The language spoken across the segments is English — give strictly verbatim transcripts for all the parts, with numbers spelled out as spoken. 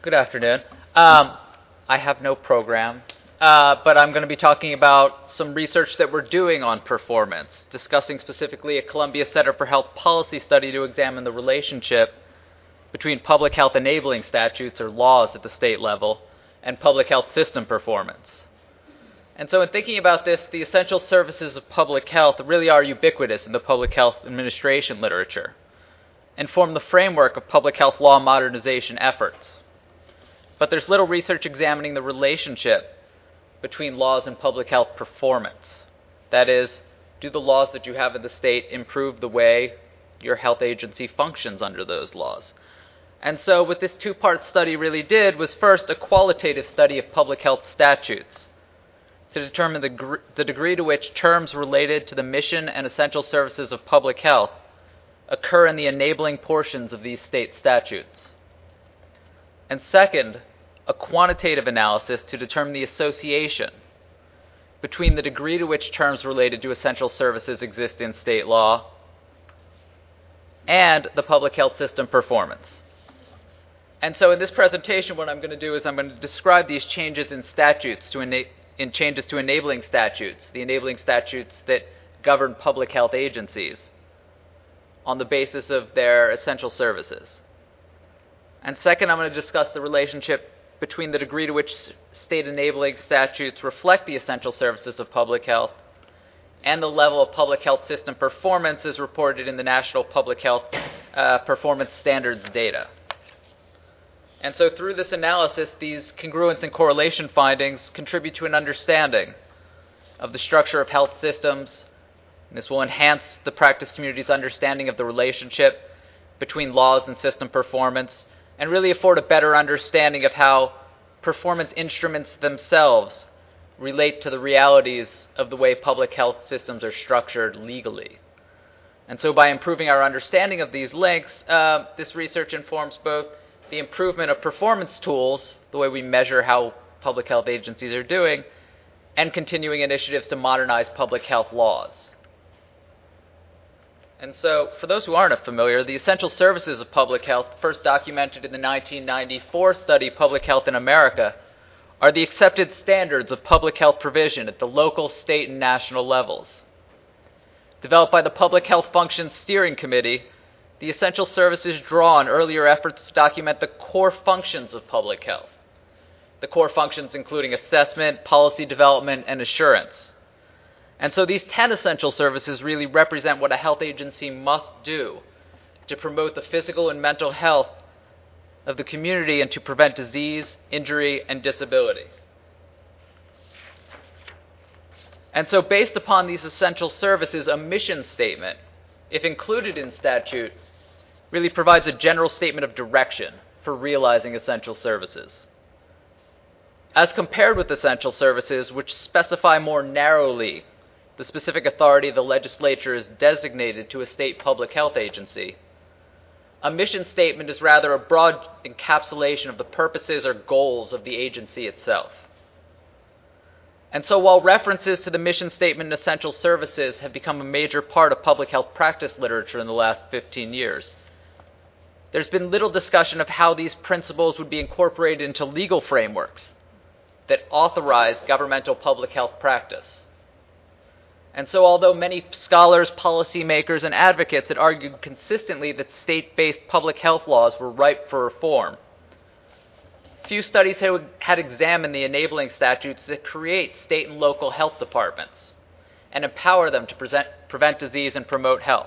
Good afternoon. Um, I have no program, uh, but I'm going to be talking about some research that we're doing on performance, discussing specifically a Columbia Center for Health policy study to examine the relationship between public health enabling statutes or laws at the state level and public health system performance. And so in thinking about this, the essential services of public health really are ubiquitous in the public health administration literature and form the framework of public health law modernization efforts. But there's little research examining the relationship between laws and public health performance. That is, do the laws that you have in the state improve the way your health agency functions under those laws? And so what this two-part study really did was first a qualitative study of public health statutes to determine the, gr- the degree to which terms related to the mission and essential services of public health occur in the enabling portions of these state statutes. And second, a quantitative analysis to determine the association between the degree to which terms related to essential services exist in state law and the public health system performance. And so in this presentation, what I'm going to do is I'm going to describe these changes in statutes to ena- in changes to enabling statutes, the enabling statutes that govern public health agencies on the basis of their essential services. And second, I'm going to discuss the relationship between the degree to which state enabling statutes reflect the essential services of public health and the level of public health system performance as reported in the National Public Health uh, Performance Standards data. And so through this analysis, these congruence and correlation findings contribute to an understanding of the structure of health systems. And this will enhance the practice community's understanding of the relationship between laws and system performance, and really afford a better understanding of how performance instruments themselves relate to the realities of the way public health systems are structured legally. And so by improving our understanding of these links, uh, this research informs both the improvement of performance tools, the way we measure how public health agencies are doing, and continuing initiatives to modernize public health laws. And so, for those who aren't familiar, the essential services of public health, first documented in the nineteen ninety-four study Public Health in America, are the accepted standards of public health provision at the local, state, and national levels. Developed by the Public Health Functions Steering Committee, the essential services draw on earlier efforts to document the core functions of public health. The core functions including assessment, policy development, and assurance. And so these ten essential services really represent what a health agency must do to promote the physical and mental health of the community and to prevent disease, injury, and disability. And so based upon these essential services, a mission statement, if included in statute, really provides a general statement of direction for realizing essential services. As compared with essential services, which specify more narrowly the specific authority the legislature is designated to a state public health agency, a mission statement is rather a broad encapsulation of the purposes or goals of the agency itself. And so while references to the mission statement and essential services have become a major part of public health practice literature in the last fifteen years, there's been little discussion of how these principles would be incorporated into legal frameworks that authorize governmental public health practice. And so although many scholars, policymakers, and advocates had argued consistently that state-based public health laws were ripe for reform, few studies had examined the enabling statutes that create state and local health departments and empower them to present, prevent disease and promote health.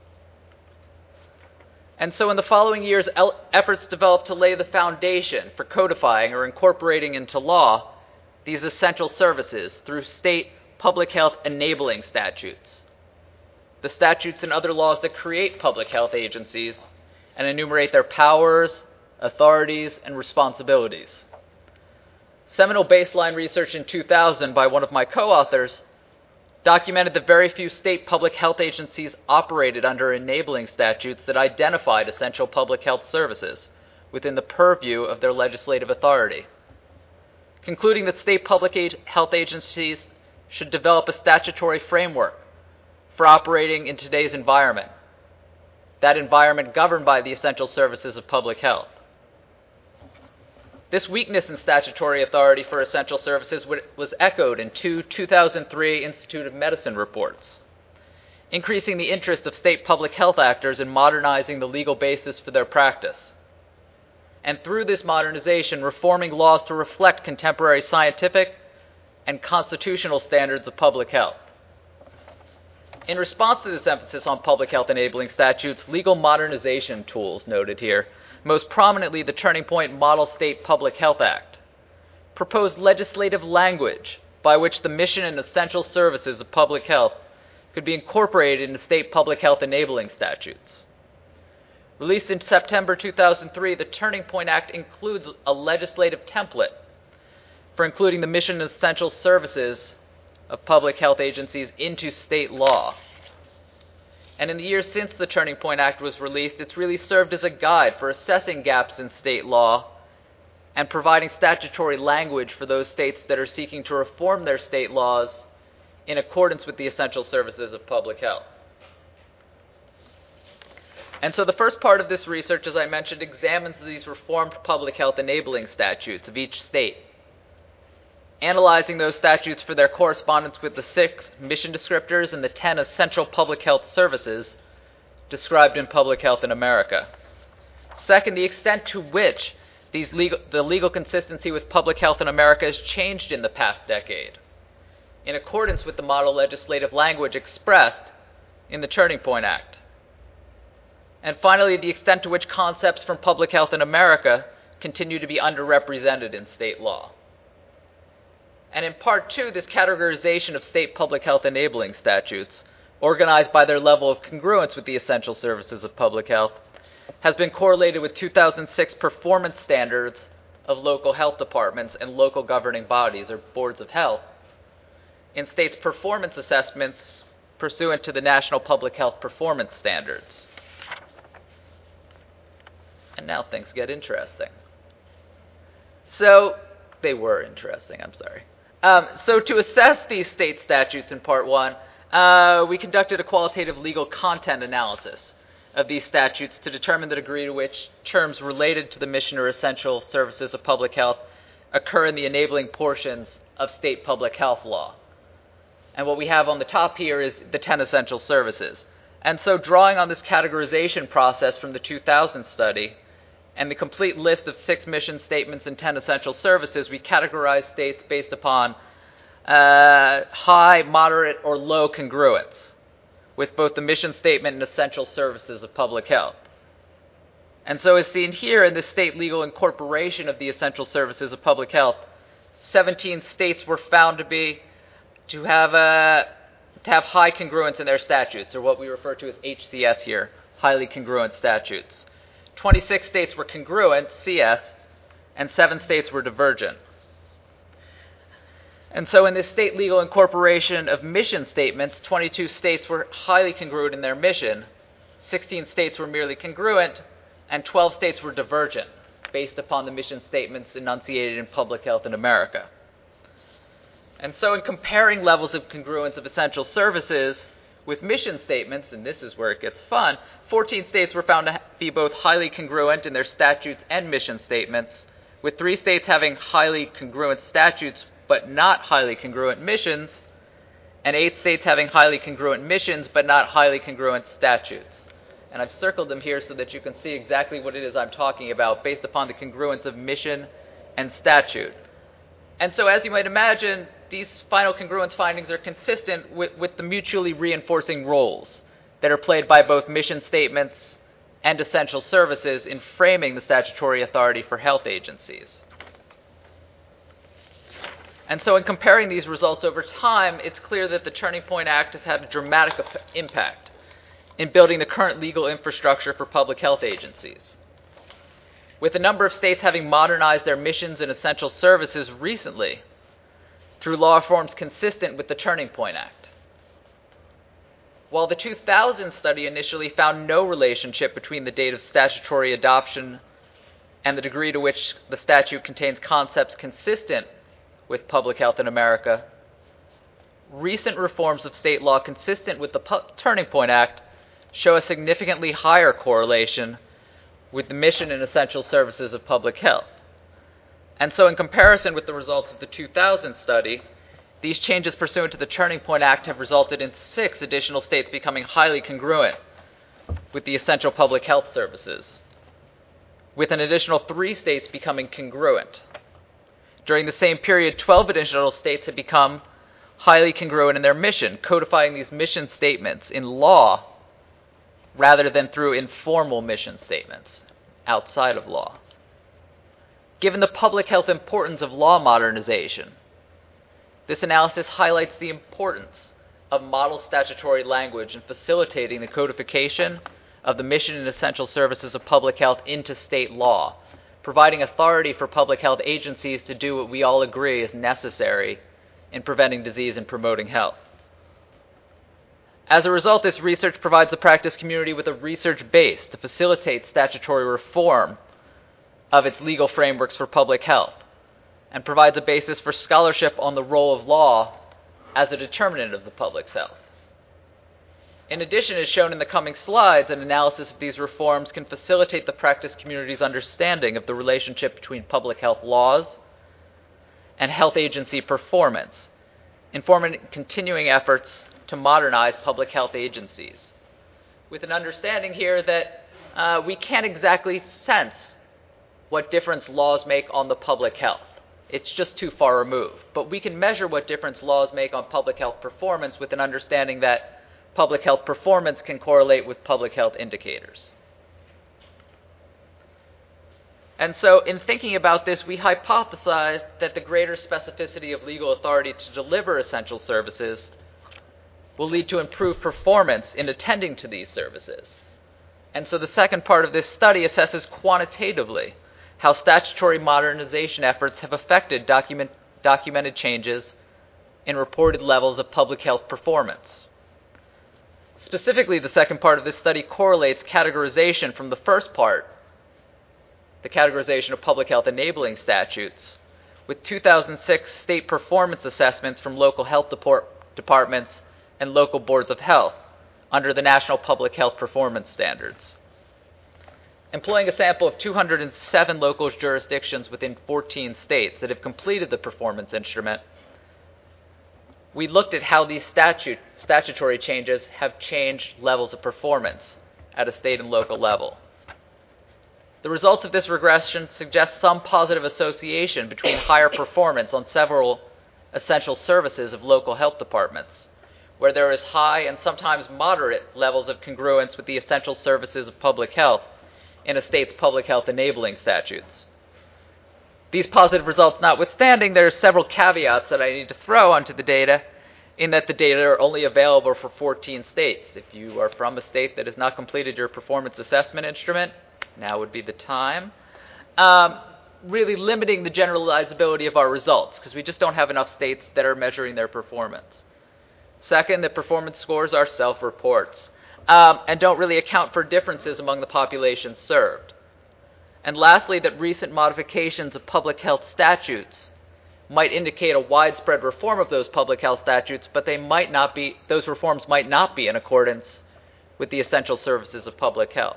And so in the following years, efforts developed to lay the foundation for codifying or incorporating into law these essential services through state public health enabling statutes, the statutes and other laws that create public health agencies and enumerate their powers, authorities, and responsibilities. Seminal baseline research in two thousand by one of my co-authors documented that very few state public health agencies operated under enabling statutes that identified essential public health services within the purview of their legislative authority, concluding that state public health agencies should develop a statutory framework for operating in today's environment, that environment governed by the essential services of public health. This weakness in statutory authority for essential services was echoed in two two thousand three Institute of Medicine reports, increasing the interest of state public health actors in modernizing the legal basis for their practice, and through this modernization, reforming laws to reflect contemporary scientific and constitutional standards of public health. In response to this emphasis on public health enabling statutes, legal modernization tools noted here, most prominently the Turning Point Model State Public Health Act, proposed legislative language by which the mission and essential services of public health could be incorporated into state public health enabling statutes. Released in September two thousand three, the Turning Point Act includes a legislative template for including the mission and essential services of public health agencies into state law. And in the years since the Turning Point Act was released, it's really served as a guide for assessing gaps in state law and providing statutory language for those states that are seeking to reform their state laws in accordance with the essential services of public health. And so the first part of this research, as I mentioned, examines these reformed public health enabling statutes of each state, analyzing those statutes for their correspondence with the six mission descriptors and the ten essential public health services described in Public Health in America. Second, the extent to which these legal, the legal consistency with public health in America has changed in the past decade, in accordance with the model legislative language expressed in the Turning Point Act. And finally, the extent to which concepts from public health in America continue to be underrepresented in state law. And in part two, this categorization of state public health enabling statutes, organized by their level of congruence with the essential services of public health, has been correlated with two thousand six performance standards of local health departments and local governing bodies, or boards of health, in states' performance assessments pursuant to the National Public Health Performance Standards. And now things get interesting. So, they were interesting, I'm sorry. Um, so to assess these state statutes in part one, uh, we conducted a qualitative legal content analysis of these statutes to determine the degree to which terms related to the mission or essential services of public health occur in the enabling portions of state public health law. And what we have on the top here is the ten essential services. And so drawing on this categorization process from the two thousand study, and the complete list of six mission statements and ten essential services, we categorize states based upon uh, high, moderate, or low congruence with both the mission statement and essential services of public health. And so as seen here in the state legal incorporation of the essential services of public health, seventeen states were found to be to have a to have high congruence in their statutes, or what we refer to as H C S here, highly congruent statutes. twenty-six states were congruent, C S, and seven states were divergent. And so in this state legal incorporation of mission statements, twenty-two states were highly congruent in their mission, sixteen states were merely congruent, and twelve states were divergent, based upon the mission statements enunciated in Public Health in America. And so in comparing levels of congruence of essential services with mission statements, and this is where it gets fun, fourteen states were found to be both highly congruent in their statutes and mission statements, with three states having highly congruent statutes but not highly congruent missions, and eight states having highly congruent missions but not highly congruent statutes. And I've circled them here so that you can see exactly what it is I'm talking about based upon the congruence of mission and statute. And so as you might imagine, these final congruence findings are consistent with, with the mutually reinforcing roles that are played by both mission statements and essential services in framing the statutory authority for health agencies. And so in comparing these results over time, it's clear that the Turning Point Act has had a dramatic impact in building the current legal infrastructure for public health agencies, with a number of states having modernized their missions and essential services recently through law reforms consistent with the Turning Point Act. While the two thousand study initially found no relationship between the date of statutory adoption and the degree to which the statute contains concepts consistent with public health in America, recent reforms of state law consistent with the Pu- Turning Point Act show a significantly higher correlation with the mission and essential services of public health. And so in comparison with the results of the two thousand study, these changes pursuant to the Turning Point Act have resulted in six additional states becoming highly congruent with the essential public health services, with an additional three states becoming congruent. During the same period, twelve additional states have become highly congruent in their mission, codifying these mission statements in law rather than through informal mission statements outside of law. Given the public health importance of law modernization, this analysis highlights the importance of model statutory language in facilitating the codification of the mission and essential services of public health into state law, providing authority for public health agencies to do what we all agree is necessary in preventing disease and promoting health. As a result, this research provides the practice community with a research base to facilitate statutory reform of its legal frameworks for public health, and provides a basis for scholarship on the role of law as a determinant of the public's health. In addition, as shown in the coming slides, an analysis of these reforms can facilitate the practice community's understanding of the relationship between public health laws and health agency performance, informing continuing efforts to modernize public health agencies, with an understanding here that uh, we can't exactly sense what difference laws make on the public health. It's just too far removed. But we can measure what difference laws make on public health performance with an understanding that public health performance can correlate with public health indicators. And so in thinking about this, we hypothesized that the greater specificity of legal authority to deliver essential services will lead to improved performance in attending to these services. And so the second part of this study assesses quantitatively how statutory modernization efforts have affected document, documented changes in reported levels of public health performance. Specifically, the second part of this study correlates categorization from the first part, the categorization of public health enabling statutes, with two thousand six state performance assessments from local health deport, departments and local boards of health under the National Public Health Performance Standards. Employing a sample of two hundred seven local jurisdictions within fourteen states that have completed the performance instrument, we looked at how these statute, statutory changes have changed levels of performance at a state and local level. The results of this regression suggest some positive association between higher performance on several essential services of local health departments, where there is high and sometimes moderate levels of congruence with the essential services of public health in a state's public health enabling statutes. These positive results notwithstanding, there are several caveats that I need to throw onto the data, in that the data are only available for fourteen states. If you are from a state that has not completed your performance assessment instrument, now would be the time. Um, really limiting the generalizability of our results, because we just don't have enough states that are measuring their performance. Second, that performance scores are self-reports, um, and don't really account for differences among the population served. And lastly, that recent modifications of public health statutes might indicate a widespread reform of those public health statutes, but they might not be, those reforms might not be in accordance with the essential services of public health.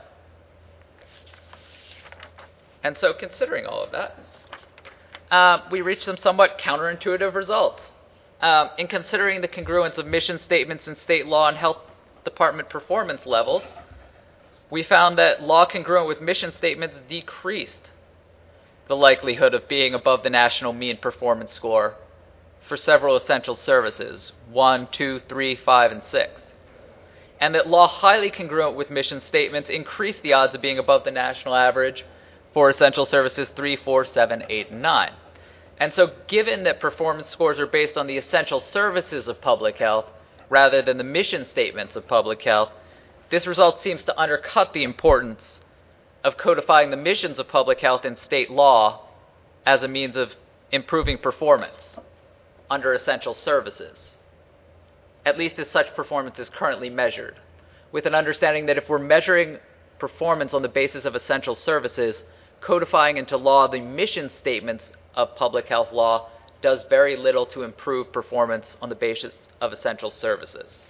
And so considering all of that, uh, we reached some somewhat counterintuitive results. Um, in considering the congruence of mission statements in state law and health department performance levels, we found that law congruent with mission statements decreased the likelihood of being above the national mean performance score for several essential services, one, two, three, five, and six. And that law highly congruent with mission statements increased the odds of being above the national average for essential services three, four, seven, eight, and nine. And so given that performance scores are based on the essential services of public health rather than the mission statements of public health, this result seems to undercut the importance of codifying the missions of public health in state law as a means of improving performance under essential services, at least as such performance is currently measured, with an understanding that if we're measuring performance on the basis of essential services, codifying into law the mission statements of public health law does very little to improve performance on the basis of essential services.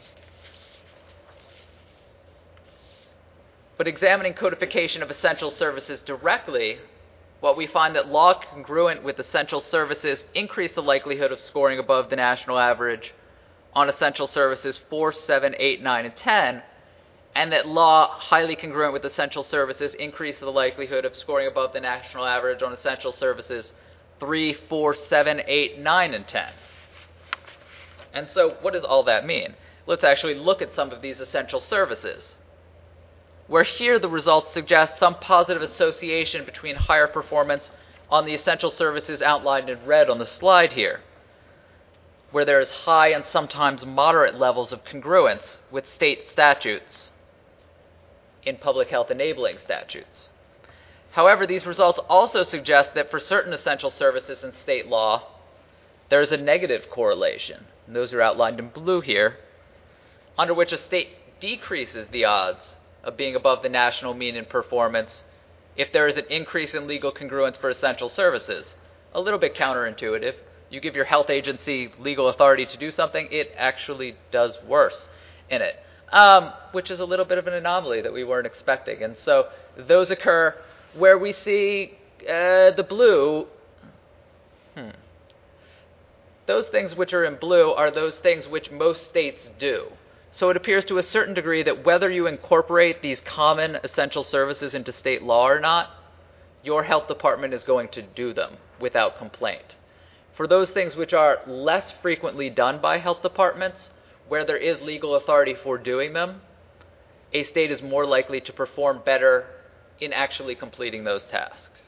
But examining codification of essential services directly what we find that law congruent with essential services increase the likelihood of scoring above the national average on essential services four, seven, eight, nine, and ten, and that law highly congruent with essential services increase the likelihood of scoring above the national average on essential services three, four, seven, eight, nine, and ten. And so what does all that mean? Let's actually look at some of these essential services, where here the results suggest some positive association between higher performance on the essential services outlined in red on the slide here, where there is high and sometimes moderate levels of congruence with state statutes in public health enabling statutes. However, these results also suggest that for certain essential services in state law, there is a negative correlation, and those are outlined in blue here, under which a state decreases the odds of being above the national mean in performance if there is an increase in legal congruence for essential services. A little bit counterintuitive. You give your health agency legal authority to do something, it actually does worse in it, um, which is a little bit of an anomaly that we weren't expecting. And so those occur where we see uh, the blue. Hmm. Those things which are in blue are those things which most states do. So it appears to a certain degree that whether you incorporate these common essential services into state law or not, your health department is going to do them without complaint. For those things which are less frequently done by health departments, where there is legal authority for doing them, a state is more likely to perform better in actually completing those tasks.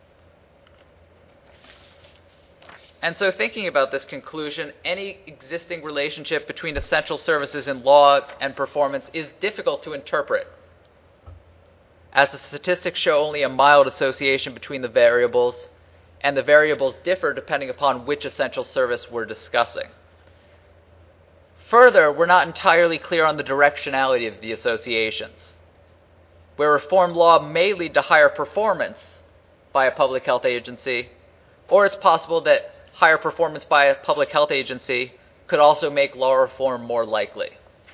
And so thinking about this conclusion, any existing relationship between essential services in law and performance is difficult to interpret, as the statistics show only a mild association between the variables, and the variables differ depending upon which essential service we're discussing. Further, we're not entirely clear on the directionality of the associations, where reform law may lead to higher performance by a public health agency, or it's possible that higher performance by a public health agency could also make law reform more likely.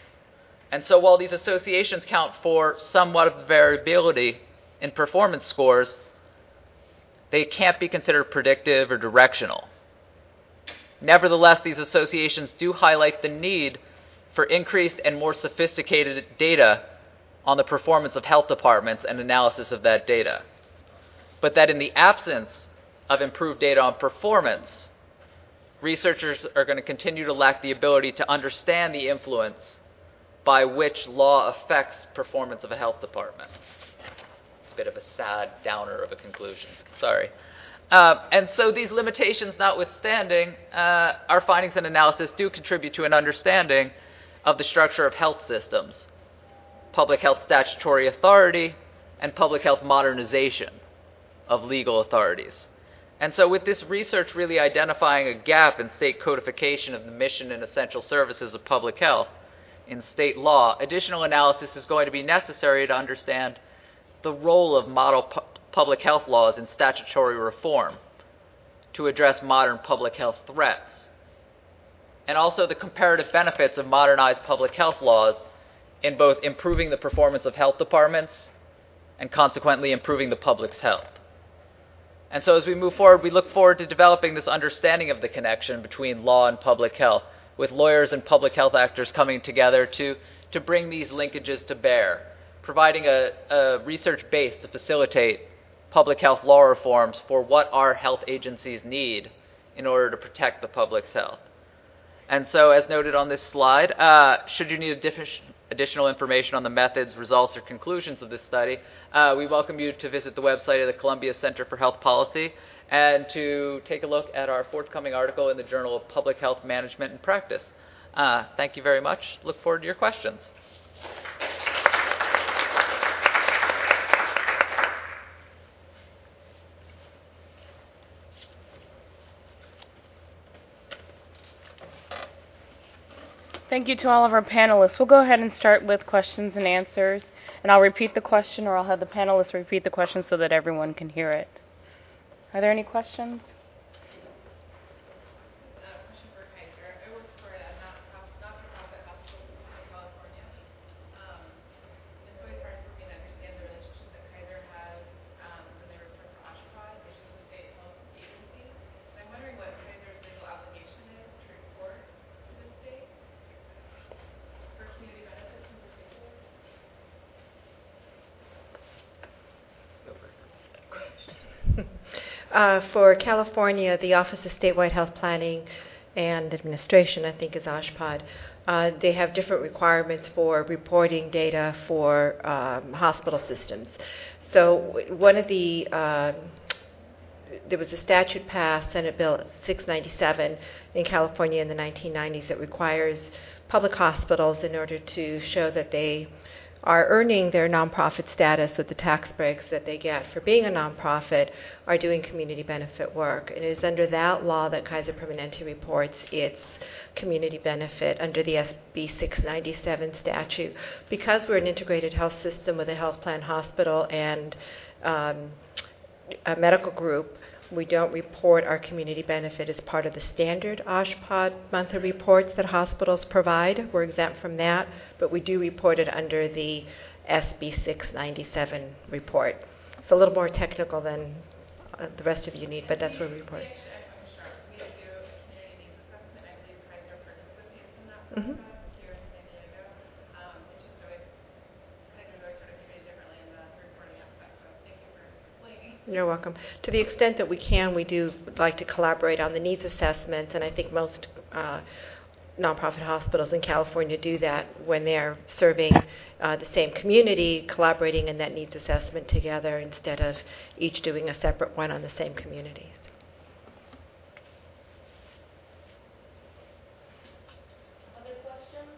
And so while these associations count for somewhat of variability in performance scores, they can't be considered predictive or directional. Nevertheless, these associations do highlight the need for increased and more sophisticated data on the performance of health departments and analysis of that data. But that in the absence of improved data on performance, researchers are going to continue to lack the ability to understand the influence by which law affects performance of a health department. Bit of a sad downer of a conclusion. Sorry. Uh, and so these limitations notwithstanding, uh, our findings and analysis do contribute to an understanding of the structure of health systems, public health statutory authority, and public health modernization of legal authorities. And so with this research really identifying a gap in state codification of the mission and essential services of public health in state law, additional analysis is going to be necessary to understand the role of model pu- public health laws in statutory reform to address modern public health threats, and also the comparative benefits of modernized public health laws in both improving the performance of health departments and consequently improving the public's health. And so as we move forward, we look forward to developing this understanding of the connection between law and public health, with lawyers and public health actors coming together to, to bring these linkages to bear, providing a, a research base to facilitate public health law reforms for what our health agencies need in order to protect the public's health. And so, as noted on this slide, uh, should you need additional information on the methods, results, or conclusions of this study, uh, we welcome you to visit the website of the Columbia Center for Health Policy and to take a look at our forthcoming article in the Journal of Public Health Management and Practice. Uh, thank you very much. Look forward to your questions. Thank you to all of our panelists. We'll go ahead and start with questions and answers, and I'll repeat the question, or I'll have the panelists repeat the question so that everyone can hear it. Are there any questions? Uh, for California, the Office of Statewide Health Planning and Administration, I think is OSHPD, uh, they have different requirements for reporting data for um, hospital systems. So one of the, uh, there was a statute passed, Senate Bill six ninety-seven in California in the nineteen nineties that requires public hospitals, in order to show that they are earning their nonprofit status with the tax breaks that they get for being a nonprofit, are doing community benefit work. And it is under that law that Kaiser Permanente reports its community benefit under the S B six ninety-seven statute. Because we're an integrated health system with a health plan, hospital, and um, a medical group, we don't report our community benefit as part of the standard OSHPD monthly reports that hospitals provide. We're exempt from that, but we do report it under the S B six ninety-seven report. It's a little more technical than uh, the rest of you need, but that's where we report. Mm-hmm. You're welcome. To the extent that we can, we do like to collaborate on the needs assessments, and I think most uh, nonprofit hospitals in California do that when they're serving uh, the same community, collaborating in that needs assessment together instead of each doing a separate one on the same communities. Other questions?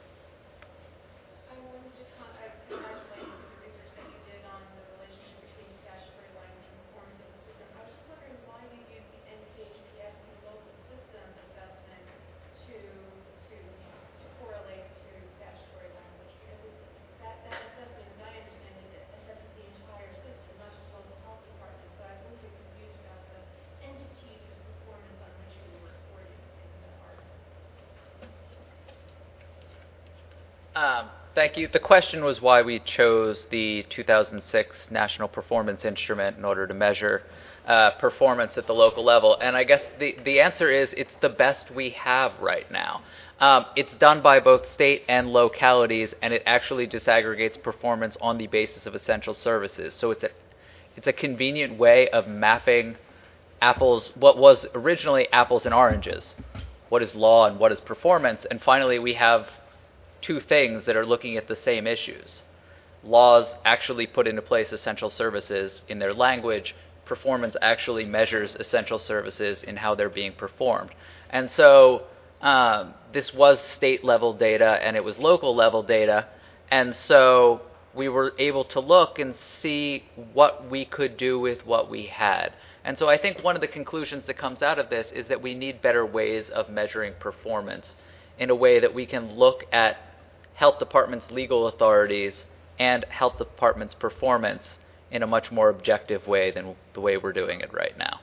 I wanted to con- I congratulate you for the research that you did on the relationship between statutory language and performance of the system. I was just wondering why you use the N P H P S, the local system assessment, to to to correlate to statutory language, because it's, that that assessment, as I understand it, it assesses the entire system, not just local health departments. So I was a little bit confused about the entities or the performance on which you were reporting in the article. Um, thank you. The question was why we chose the two thousand six National Performance Instrument in order to measure uh, performance at the local level. And I guess the, the answer is it's the best we have right now. Um, it's done by both state and localities, and it actually disaggregates performance on the basis of essential services. So it's a, it's a convenient way of mapping apples, what was originally apples and oranges. What is law and what is performance? And finally, we have two things that are looking at the same issues. Laws actually put into place essential services in their language. Performance actually measures essential services in how they're being performed. And so um, this was state-level data and it was local-level data. And so we were able to look and see what we could do with what we had. And so I think one of the conclusions that comes out of this is that we need better ways of measuring performance in a way that we can look at health departments' legal authorities and health departments' performance in a much more objective way than the way we're doing it right now.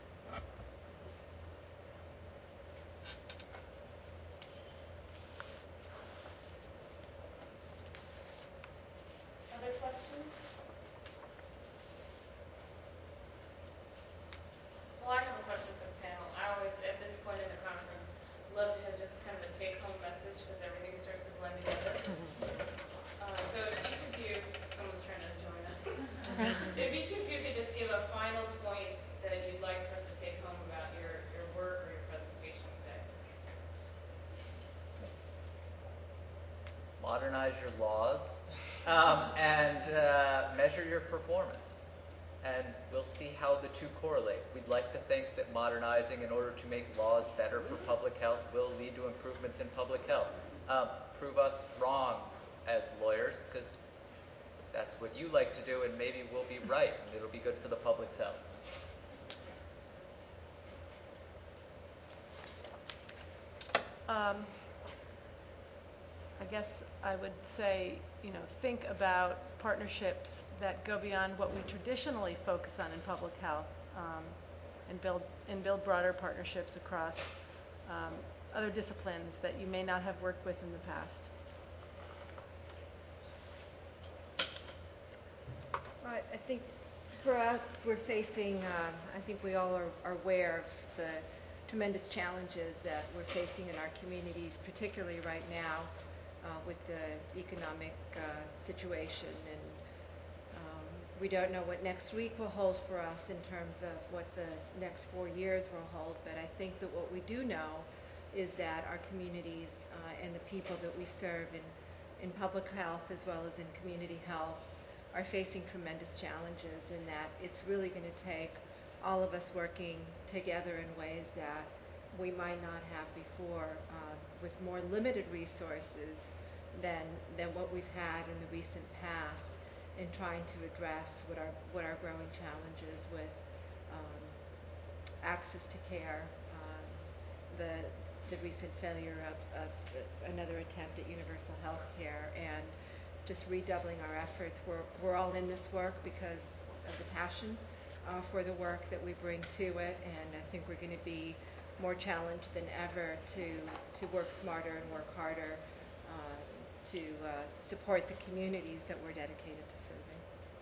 Other questions? Well, I have a question for the panel. I always, at this point in the conference, love to have just kind of a take-home message because everything starts to blend together. Uh, so if each of you, someone's trying to join us. If each of you could just give a final point that you'd like for us to take home about your, your work or your presentation today. Modernize your laws um, and uh, measure your performance. And we'll see how the two correlate. We'd like to think that modernizing in order to make laws better for public health will lead to improvements in public health. Um, prove us wrong as lawyers, because that's what you like to do, and maybe we'll be right, and it'll be good for the public's health. Um, I guess I would say, you know, think about partnerships that go beyond what we traditionally focus on in public health, um, and build and build broader partnerships across um, other disciplines that you may not have worked with in the past. Right. I think for us, we're facing, uh, I think we all are, are aware of the tremendous challenges that we're facing in our communities, particularly right now uh, with the economic uh, situation and um, We don't know what next week will hold for us in terms of what the next four years will hold, but I think that what we do know is that our communities uh, and the people that we serve in, in public health as well as in community health are facing tremendous challenges, and that it's really going to take all of us working together in ways that we might not have before, uh, with more limited resources than, than what we've had in the recent past, in trying to address what our what our growing challenges with um, access to care, um, the the recent failure of, of another attempt at universal health care, and just redoubling our efforts. We're we're all in this work because of the passion uh, for the work that we bring to it, and I think we're going to be more challenged than ever to to work smarter and work harder uh, to uh, support the communities that we're dedicated to serving.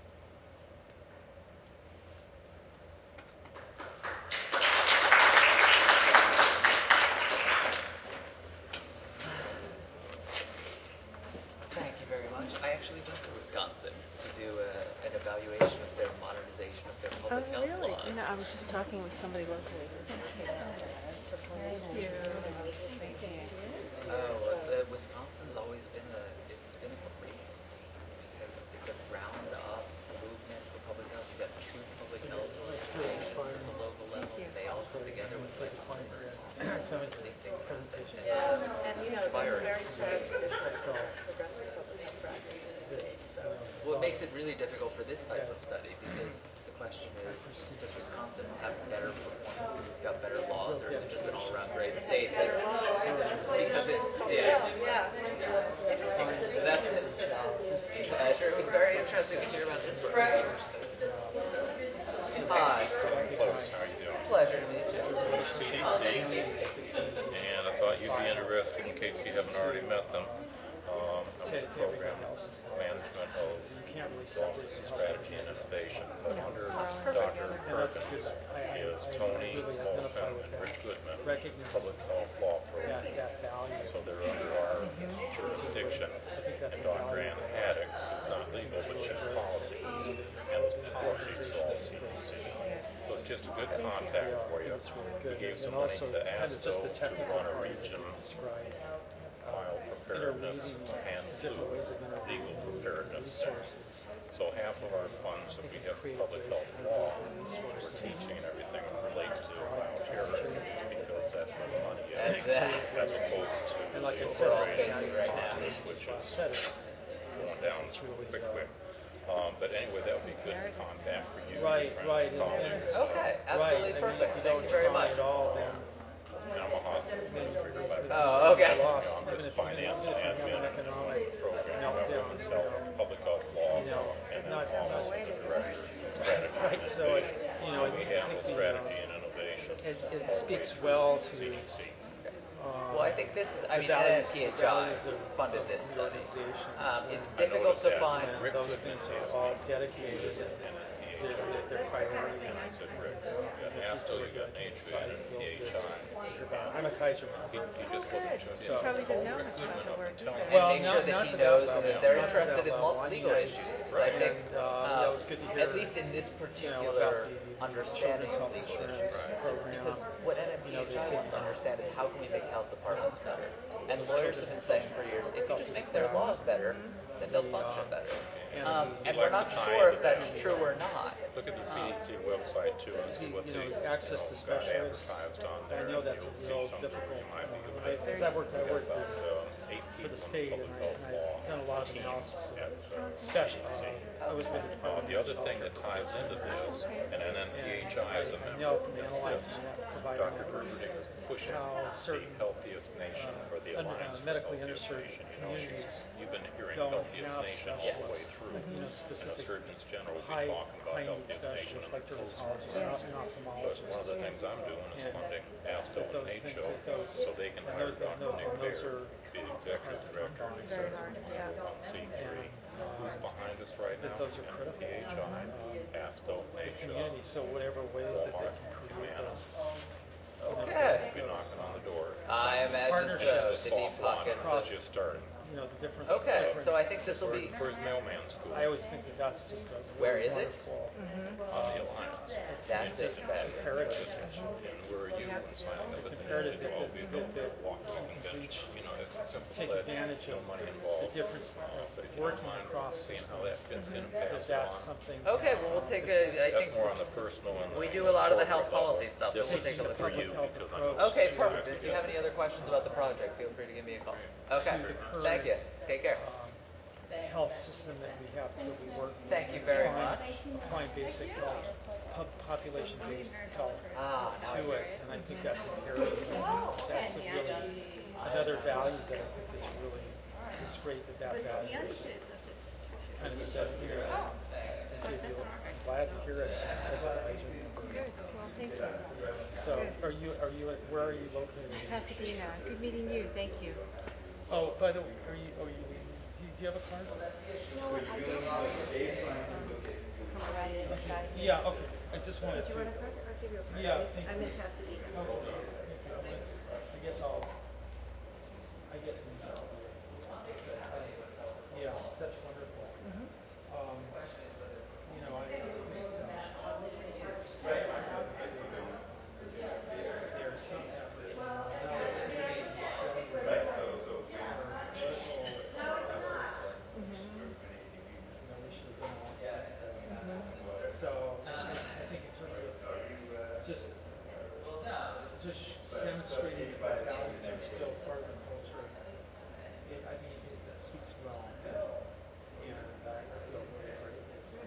Thank you very much. I actually went to Wisconsin to do a, an evaluation of their modernization of their public Oh, health really? laws. You know, I was just talking with somebody locally. Thank you. Oh, uh, the Wisconsin's always been a it's been a race because it's a ground up movement for public health. You've got two public health organizations at the local level. They all come together with legislators and think things happen. And, And, you know, it's a very proud tradition of progressive public health practice in the state, so. Well, it makes it really difficult for this type of study because the question is, does Wisconsin have better performance because it's got better laws, or is it just an all-around great state? That, because it's, yeah. Yeah. So that's it. Uh, sure, it was very interesting to hear about this one. Hi. Close. How are you doing? Pleasure to meet you. C D C, and I thought you'd be interested, in case you haven't already met them, um, I'm the program management of law strategy and innovation. But under Doctor Perkins is Tony Moulton and Rich Goodman, public health law program. So they're under our jurisdiction. And Doctor Ann Haddix is not legal, but she's policy, and those policies are all C D C. So it's just a good contact for you. We gave some money to ASTO to run a region file preparedness and flu legal preparedness. So half of our funds that we have for public health law, we're teaching everything that relates to bioterrorism because that's where the money is, as opposed to operating right now, which is going down quick, quick. Um, but anyway, that would be good contact for you. Right, right. And, colleagues. Okay, absolutely right. perfect. I mean, if you Thank don't you very try much. at all, then And I'm a hospital administrator by the Oh, okay. You know, I'm just finance and admin for the program about women's health, public health law, you know, and then not, also not, the director of strategy right, and so, it, innovation. you know, We I handle think the, strategy uh, and innovation. it, it all the speaks way through well to, C D C. uh, Well, I think this is, I the mean, values- N P H the I values of- funded of this the study. organization. Um, it's I difficult noticed to that. find. and Rick those Goodman things asked are all me, dedicated and and N P H I. their, their, their priorities. And I said, Rick, you got ASTO, you got N H V N, and P H I. I'm a Kaiser man. He, he just wasn't tuned in. So- Probably didn't know Call Rick much about Goodman the up work and tell either. him. And Well, make not- sure that not he to that knows level, that they're not to interested that in level. lo- I mean, legal I- issues. 'Cause I think, And, uh, um, yeah, it was good to hear, at least in this you know, particular about the- the understanding children's of health legal insurance issues, program. because what N M P H I wants to understand is how can we make health departments better? And lawyers have been saying for years, if you just make their laws better, then they'll function better. Um, and we're not sure if that's true or not. Look at the C D C website too and see what You they, know, access to you know, got specialists. advertised on I there. know and that's a you'll see real something difficult, that might be uh, good. I- 'cause I worked, I We've worked got with- about um, eight for the people state, in and public I, health law I've done a lot of team analysis at of uh, special. C D C. Uh, I was with the Uh, Department the of other Health thing that ties into this, and N M P H I is a I member know of from this, analyzing this that provider Doctor networks Gerberding is pushing how the certain, healthiest nation uh, or the under- uh, Alliance for medically Healthiest underserved Nation. You know, she's, communities you've been hearing don't healthiest have nation all the way specialists, through. you know, You know, specific Surgeons General will be high, talking about high need healthiest nation specialists on like the coast. dermatologists and But ophthalmologists. one of the things I'm doing is And funding ASTO that and those H things, O that those- so they can and hire those- Doctor and Nick those Baird, are be the executive director of the Very hard, yeah. C three, who's behind us right that now, those are and critical. P H I, Uh, ASTO, the H O, community, so whatever ways that they Walmart, can create Humana, those. Okay. be knocking on the door. I imagine Partnerships. so. This is The a deep soft launch, pockets it's of just starting. you know, the different. Okay, different so I think this will Where- be. Where's Mailman School? I always think that that's just a Where really is it? wonderful. On the Alliance. That's It's it. imperative. And where are you in signing of It's it? imperative that, Will be that, built that, there, walking on the bench, you know, it's a simple take pledge, advantage no of money the involved. difference Uh, of but if you don't working mind across seeing how systems. that fits in and That passes that's on. something. Okay, well, we'll take a. I That's think more on the personal and the. we do a lot of the health corporate level. policy stuff, so This we'll is take a look for at you it. because I know. Okay, it's perfect. together. If you have any other questions about the project, feel free to give me a call. Okay, To the current, thank you. Take care. um, health system that we have that we work. Thank you very applying- much. Applying basic health, po- population-based health Ah, now I to it, and I think that's imperative. That's a really, another value that I think is really, it's great that that value is kind of set here. And give you, I'm glad to hear it as an advisory member. Good, well, thank you. So, are you, are you, at- where are you located? Pasadena, good meeting you, thank you. Oh, by the way, are you, oh, you, do you, do you have a card? Yeah, okay, I just wanted to. Do you want a card? I'll give you a card. Yeah, thank I'm you. in Pasadena. Okay, thank you. I'm gonna- I guess I'll, I guess I'll do it. Yeah, that's wonderful. Um, you know, I, I think, uh, there's some effort. You know, we should have done all that. So, I think in terms of just, just demonstrating that those values are still part of the culture, it, I mean, it, it speaks well. And uh, I feel really great.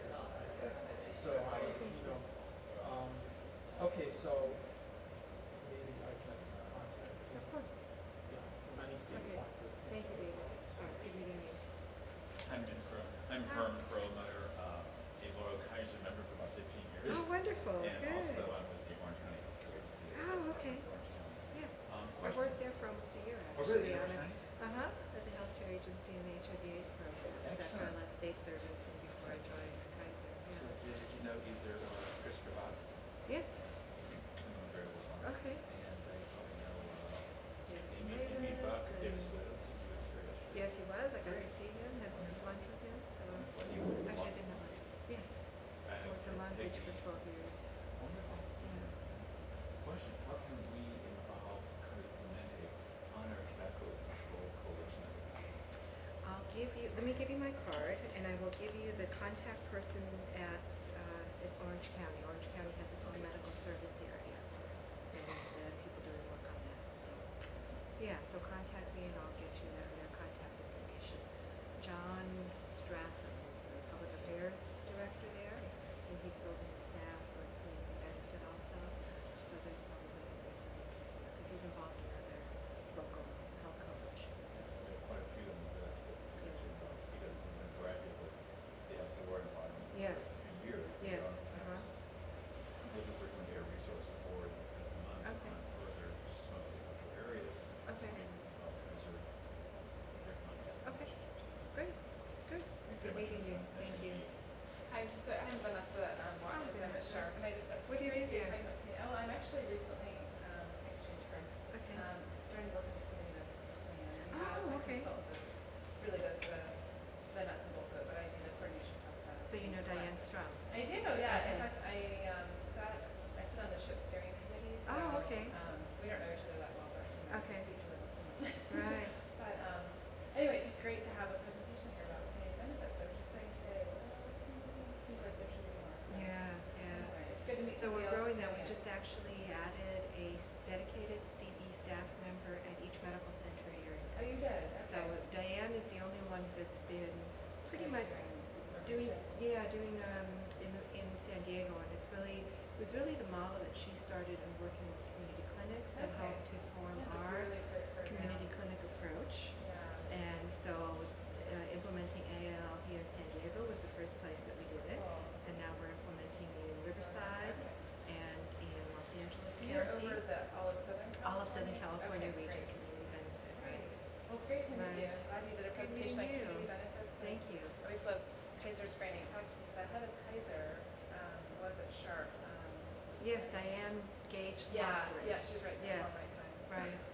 So I, you know, um, okay, so maybe I can contact you. Of course. Yeah, my name's David Blackwood. Thank you, David. All right, good meeting you. I'm Jim Crow. I'm Herman Perlmutter, uh, a loyal Kaiser member for about fifteen years. Oh, wonderful, And good. also I'm with the Orange County Health Care Agency. Oh, okay. Orange County. Yeah. Um, I question? worked there for almost a year, Oh, actually. really? In on Orange a- County? Uh-huh, at the healthcare agency and the H I V AIDS program. After I Excellent. left state service and before I joined Kaiser. So Yeah. did you know either uh, Chris Cravat? Yes. I know him very well. Okay. And I probably know uh, David Amy, Snyder, Amy Buck, and- David Swift. He was here yesterday. Yes, he was. I got to see him, had lunch with him. So What, you worked actually, in I Long- didn't have lunch. Yes. And Worked in Long Beach for Peggy- twelve years. Wonderful. Yeah. Question, how can we involve, kind of implement a honor tobacco control coalition? I'll give you, let me give you my card, and I will give you the contact person at, uh, at Orange County. Orange County has its own medical service area, and uh, people doing work on that. So, yeah, so contact me, and I'll get you their, their contact information. John Stratham is the public affairs director there, and he's building staff for community benefit also. So there's probably going to be some interest there, because he's involved in other local health coalitions. There are quite a few of them that because you know, he does a variety of work. They have the war environment Yes. for a year. Yes, John uh-huh. has Those are working their resource board as a month Okay. on further some of the other areas. Okay. Maybe involve Kaiser, their contact. Okay. Great, good. Good meeting you. Thank you. I'm just, I'm Vanessa, um, Watkins, I'm at Sharp, and I just, What do you do briefly there? talking about me. Oh, I'm actually recently, um, exchange from, Okay. um, starting to look into community benefits plan. And Oh, have my okay. consultant that really does the, the nuts and bolts of it, but I do the coordination process. So you know Diane Strum? I do, yeah, Okay. in fact, I, um, sat, I sit on the ship steering committee, so, Oh, okay. um, we don't know each other that well, but, you know, Okay. we speak to her once a month. Right. But, um, anyway, it's just great to have a presentation here about community benefits, I was just saying today, well, seems like there should be more. Yeah, yeah. Anyway, it's good to meet So somebody we're else growing that. doing We it. just actually added a dedicated C B staff member at each medical center area. Oh, you did? So Okay. Diane is the only one that's been pretty much Monitoring. doing, yeah, doing, um, in, in San Diego, and it's really, it was really the model that she started in working with community clinics that Okay. helped to form Yeah, that's our really great for community now. clinic approach. Yeah. And so, uh, implementing A L L here in San Diego was the first place that we did it. Cool. And now we're implementing it in Riverside and in Los Angeles You're County. over the all of Southern California? All of Southern California Okay, region great. community benefit, Great. right? Well, it's great to meet Right. you. I'm glad you did a Good presentation on meeting you. community benefits. and Thank you. I always love Kaiser's branding. In fact, the head of Kaiser, um, was at Sharp. Um, Yes, Diane Gage yeah, Lockley. yeah, she was right Yes. before my time. Right.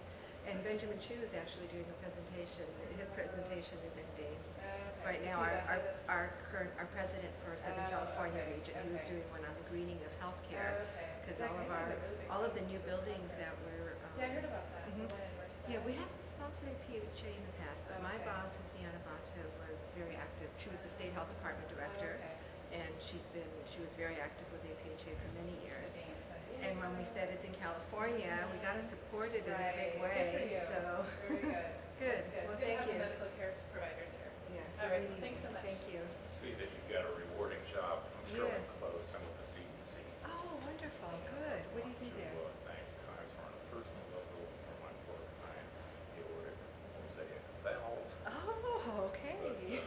And Benjamin Chu is actually doing a presentation. His presentation is ending right now. Our, our, our current, our president for Southern California region, he was doing one on the greening of healthcare, because all of our, all of the new buildings that were. Um, Yeah, I heard about that. mhm. One in Yeah, we haven't sponsored a P H A in the past, but my boss, Diana Banta, was very active. She was the state health department director, and she's been, she was very active with A P H A for many years. And when we said it's in California, we got to support it in a big way. So Very good. good. That's good. Well, Good to thank have you. the medical care providers here. Yeah. All right, really thanks so easy. much. Thank you. See that you've got a rewarding job. I'm Yes. scrolling close. I'm with the C D C. Oh, wonderful. Good. What do you do To, there? uh, thank Kaiser on a personal level for my work. I aortic mosaic valve. Oh, okay.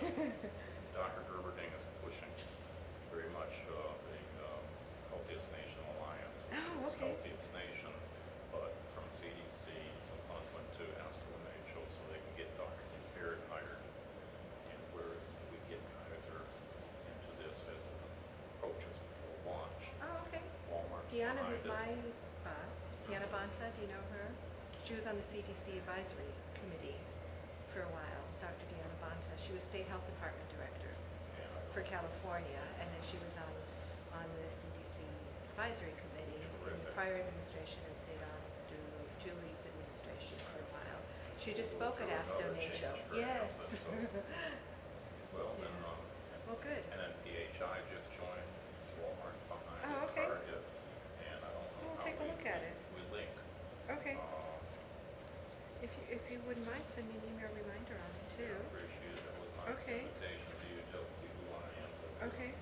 Doctor Gerberding is pushing very much uh, the um, Healthiest Nation Alliance, which Oh, is okay. Healthiest Nation, but from C D C, some funds went to Astro and H O so they can get Doctor Kim Barrett hired, and where we get Kaiser into this as it approaches the full launch. Oh, okay. Walmart's Diana, behind who's it. my boss, Diana Banta, do you know her? She was on the C D C advisory committee for a while, Doctor Diana Banta. She was state health department director for California, and then she was on, on the C D C advisory committee in the prior administration and stayed on through Julie's administration for a while. She just spoke at Astro Another N H O. change for Yes. Hamlet, so- Well, then, Yeah. um, Well, good. and then P H I just joined Walmart behind Oh, it, okay. Target, and I don't know We'll how take a we, look at it. we link. Okay. Uh, If you, if you wouldn't mind, send me an email reminder on it too. I appreciate it with my Okay. invitation to you, tell people who I am. But, Okay.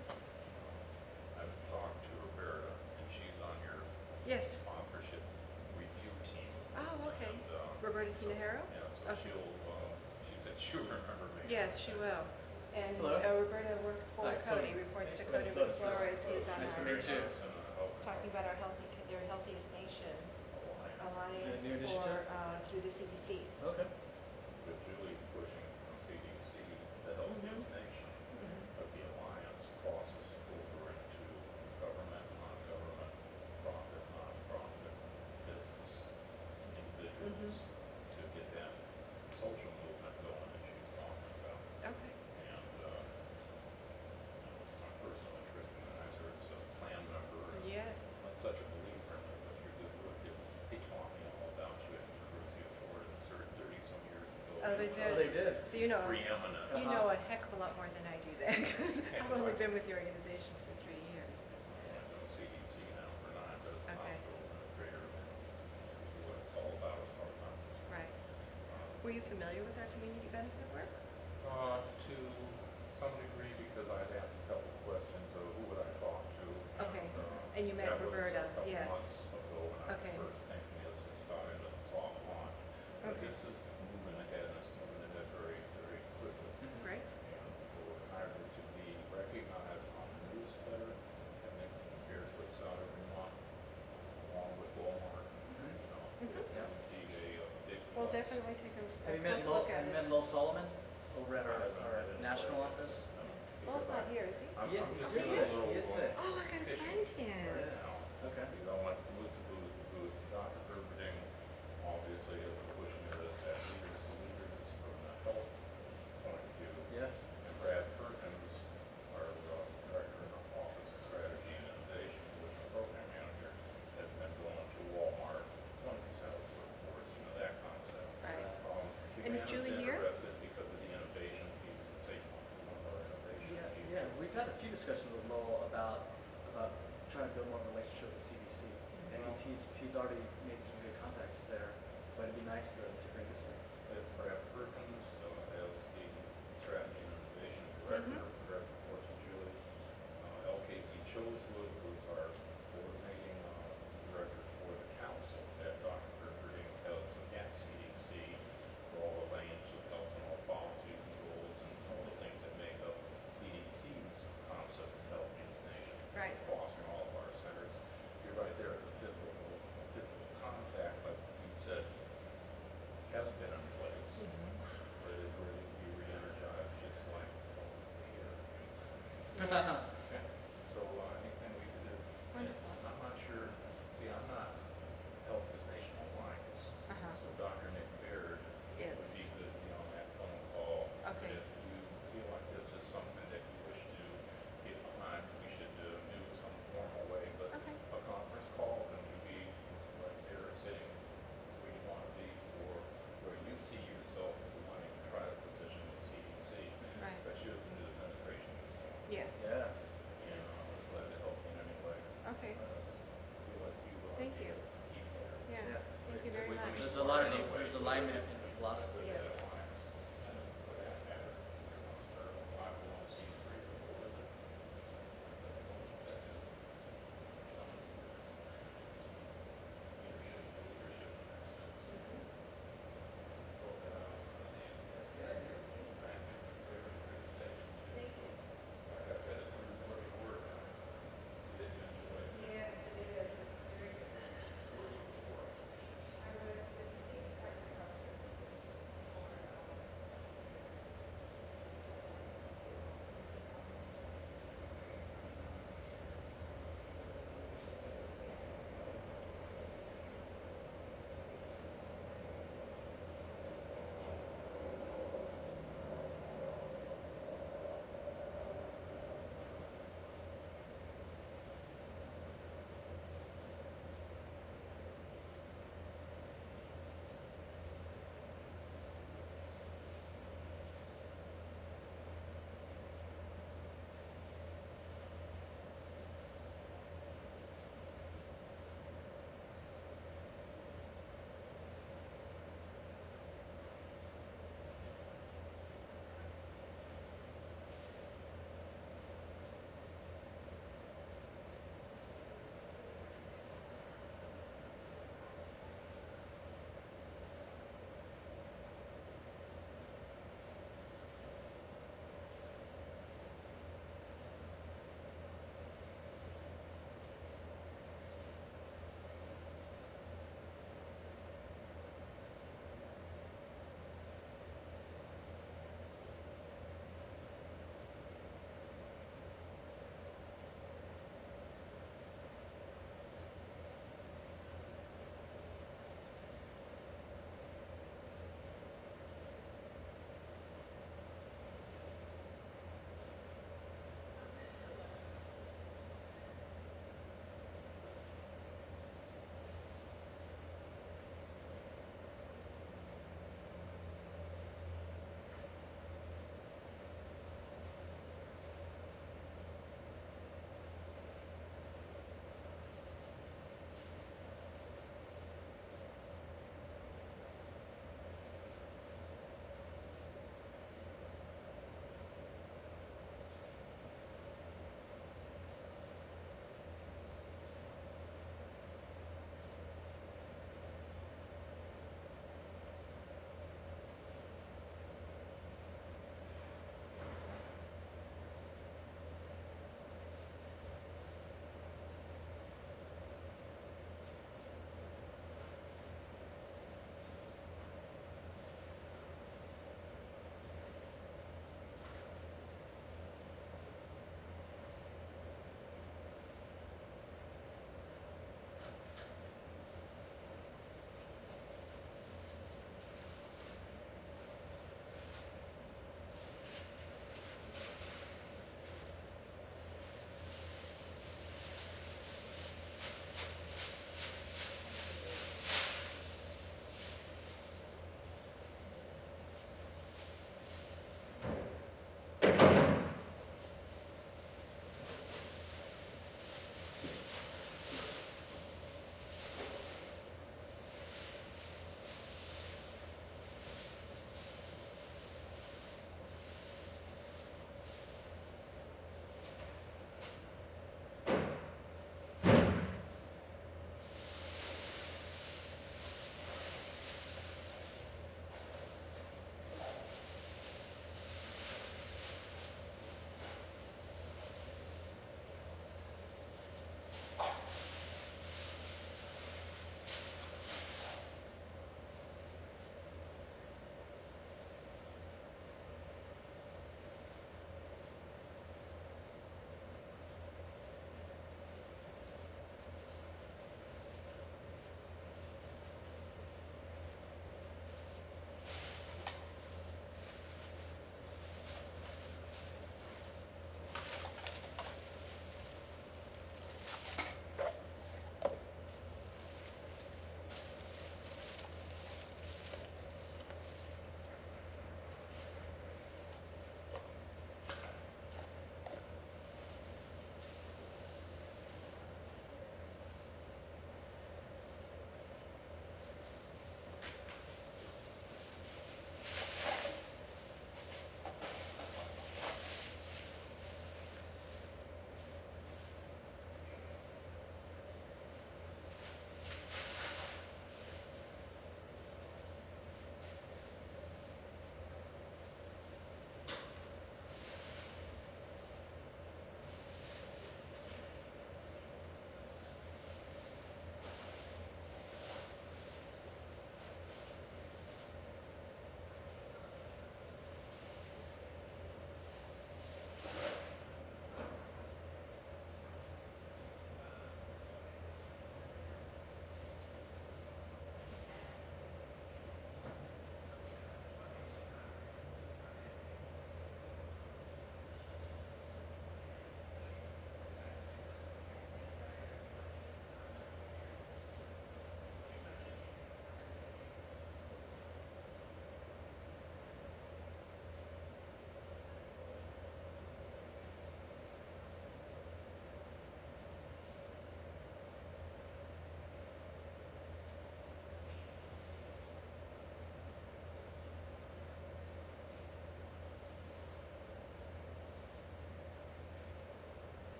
uh, I've talked to Roberta, and she's on your Yes. sponsorship review team. Oh, okay. And, uh, Roberta so- Tinajero? Yeah, so Okay. she'll, uh, she said she'll remember me. Yes, she will. And Hello. uh, Roberta works for Hi, Cody, Cody. reports to Cody Cody Flores. Flores, who's on Nice to our, meet you. talking about our healthy, their healthiest nation alliance Is it a new for, initiative? uh, through the C D C. Okay. But Julie's pushing from C D C, the healthiest Mhm. nation, Mhm. but the alliance crosses over into government, non-government, profit, non-profit, business, individuals, Mhm. to get that social movement going that she's talking about. Okay. And, uh, it's my personal interest in Kaiser as a plan member. and Yes. I'm such a believer in it, but your good work, it, they taught me all about you at University of Florida, thirty, thirty some years ago. Oh, they You did? Oh, they did. So you know, Preeminent. you Uh-huh. know a heck of a lot more than I do then. I've only been with the organization for three years. I've been with C D C now for nine, but it's a Okay. hospital administrator, and what it's all about is heart doctors. Right. Um, Were you familiar with our community benefit work? Uh, to some degree, because I'd have a couple questions of who would I talk to. Okay. And, uh, And you met that was Roberta, a couple yes. months ago, when I Okay. was first thinking this was starting with a soft launch. But Okay. this is moving ahead, and it's moving ahead very, very quickly. Great. And for Kaiser to be recognized on the newsletter, and then Bear puts out every month, along with Walmart, you know, Mhm. it would be a, a big plus. We'll definitely take a, Have a you met close Lowell, look have at you it. met Lowell Solomon over at I our, haven't our met anybody. national office? No, Lowell's because not I- here, is he? I'm, Yeah, I'm he's just here doing a today. little, He is uh, today. Oh, I gotta fishing find him. right now. Okay. Because I went from booth to booth to booth. Doctor Gerberding obviously has been pushing this at leaders to leaders from the health point of view. Yes. And Brad Perkins, our uh, director in the Office of Strategy and Innovation, which is program manager, has been going to Walmart, twenty percent of the workforce, you know, that concept. Right. Um, And is Deanna's Julie here? interested because of the innovation piece, and say, one of our innovation Yeah, piece. yeah, we've had a few discussions with Lowell about, about trying to build more of a relationship with C D C. And he's, he's, he's already made some good contacts there, but it'd be nice to, to bring this in. If Brad Perkins, uh, as the Strategy and Innovation Director, Mhm. direct report to Julie. Uh, L K C Chosewood, who's our coordinating uh, director for the council at Doctor Gerberding, helps at C D C for all the lanes of health and all policies and goals and all the things that make up C D C's concept of healthiest nation. Right. Crossing all of our centers. You're right there at the physical, physical contact, like you said, has been in place, Mhm. but it really be re-energized, just like over here. Okay. So uh, anything we could do. Wonderful. I'm not sure, see, I'm not Healthiest Nation Alliance. Uh-huh. So Doctor Nick Okay. Thank you. Yeah, Yeah. thank you very much. There's a lot of, there's alignment in the philosophy. Yeah.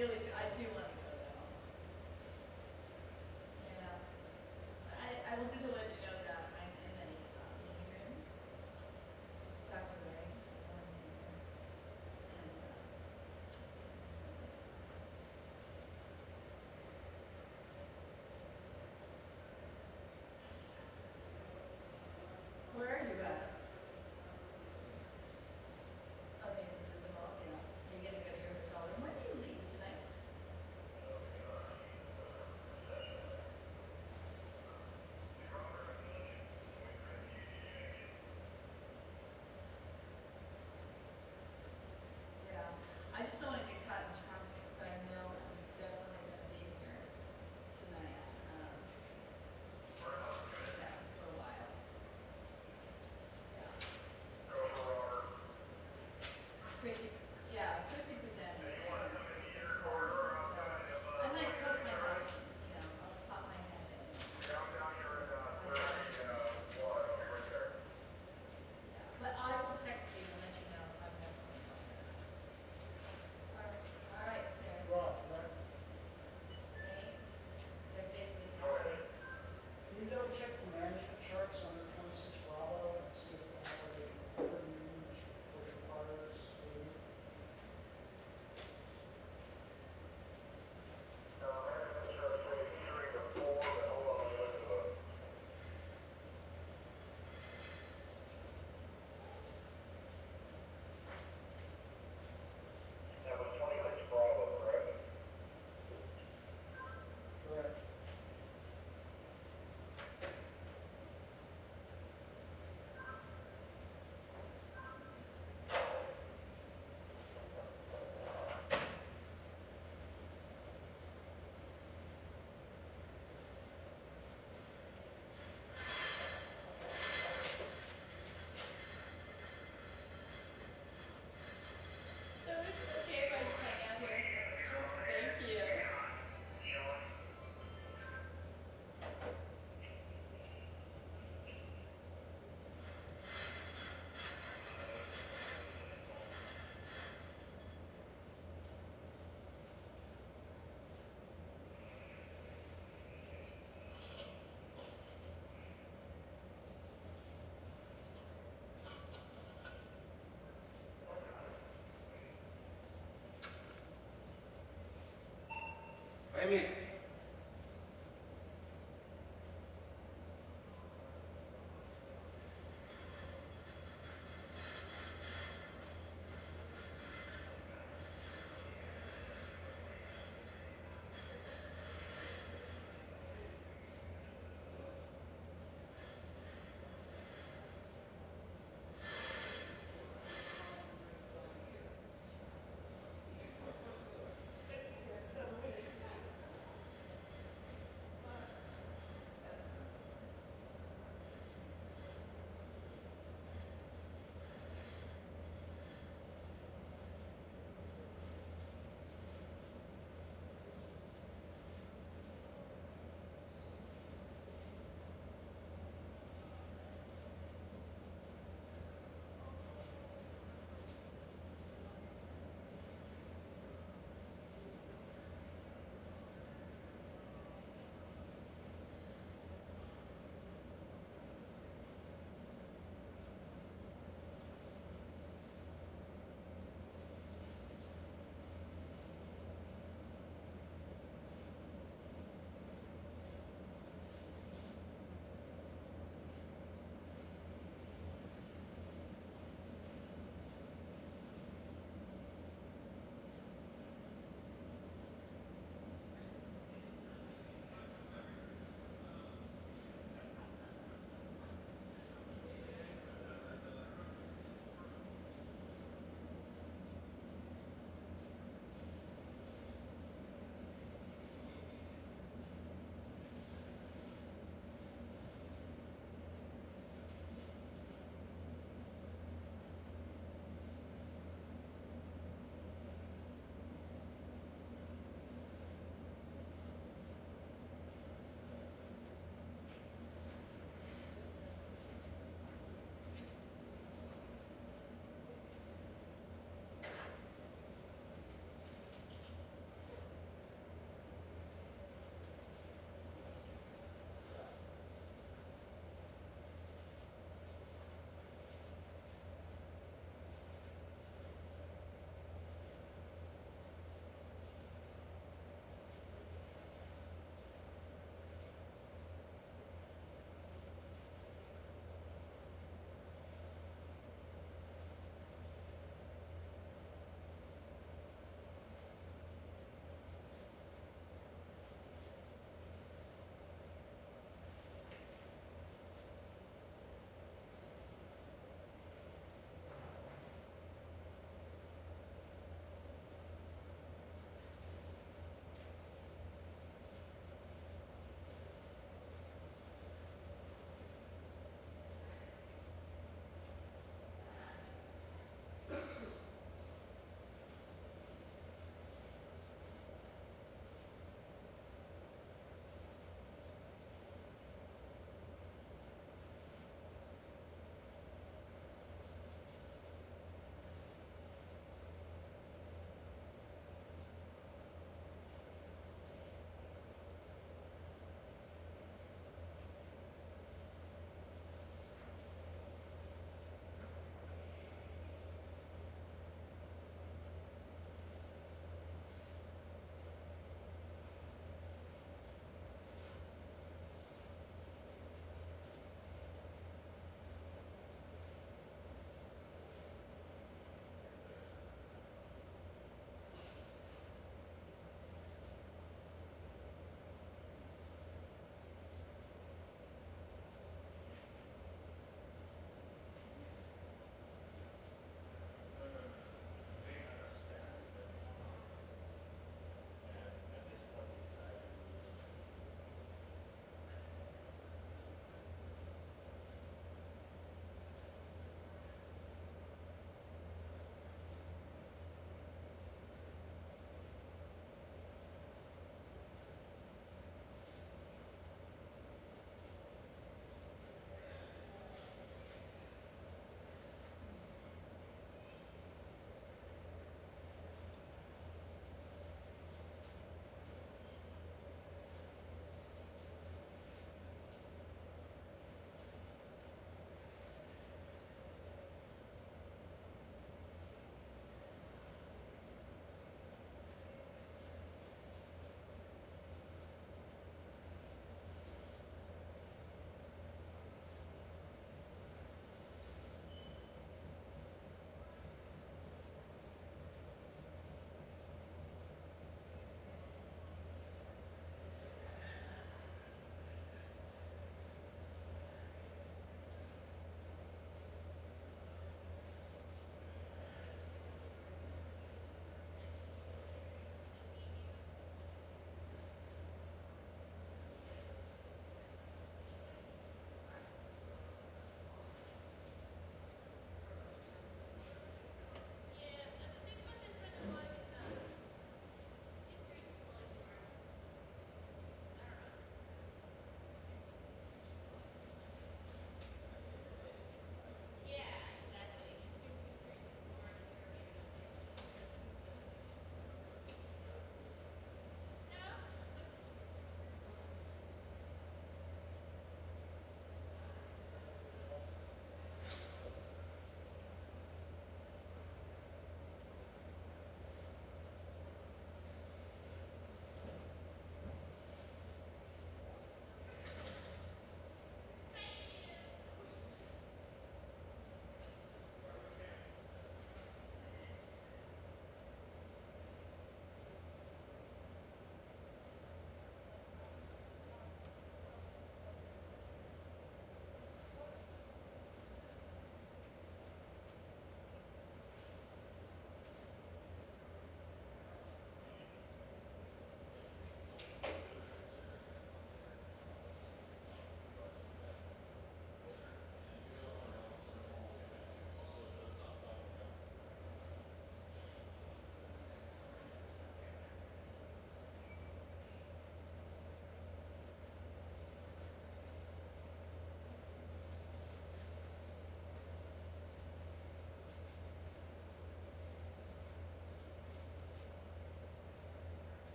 really, do- I do want to go though. Yeah. I, I wanted to let you know that I'm in a uh, meeting room. Doctor Ray. um, And, uh, where are you at? Okay, this is the ball, yeah. You're gonna go to your hotel room. When do you leave tonight? Yeah, I just don't want to get caught in traffic, so I know I'm definitely gonna be here tonight. Um, yeah, for a while. Yeah. Chrissy, yeah, Chrissy presented it. and- and, um, so I might poke my head, you know, I'll pop my head in. Yeah, but I will text you and let you know if I'm definitely going or not. All right, all right, Sarah. Rob, right? Thanks. They're basically. Can you double check the management charts on the twenty-six Bravo and see if they have a open range which requires a correct? So this is okay if I just hang out here. Thank you. Amy.